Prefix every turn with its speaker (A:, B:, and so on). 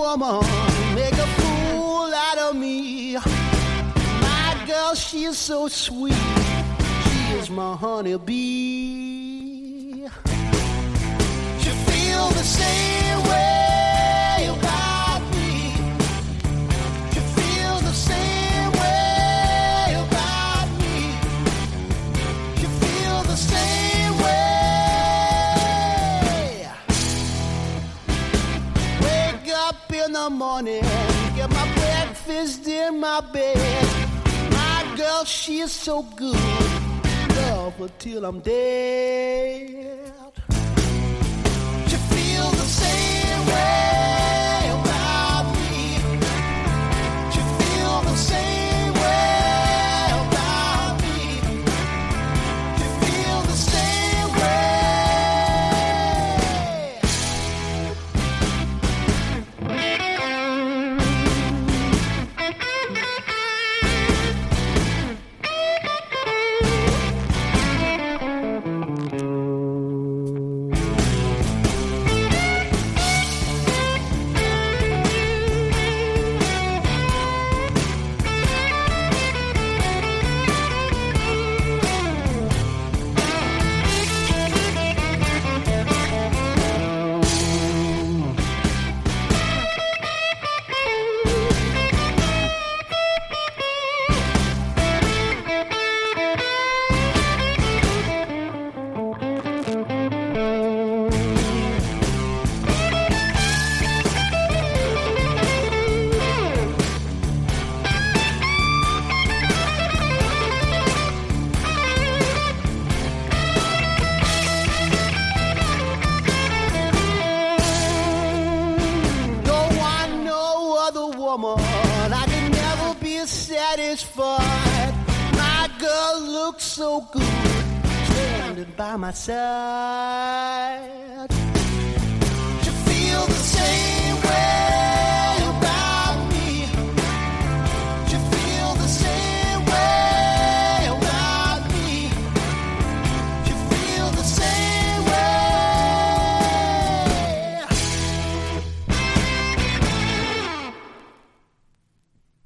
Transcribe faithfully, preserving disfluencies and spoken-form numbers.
A: woman make a fool out of me. My girl, she is so sweet. She is my honeybee. She feels the same way about me. She feels the same way about me. She feels the same way. Wake up in the morning, get my breakfast in my bed. My girl, she is so good. Love her till I'm dead. She feels the same way about me. She feels the same way about me. She feels the same satisfied. My girl looks so good, standing by my side.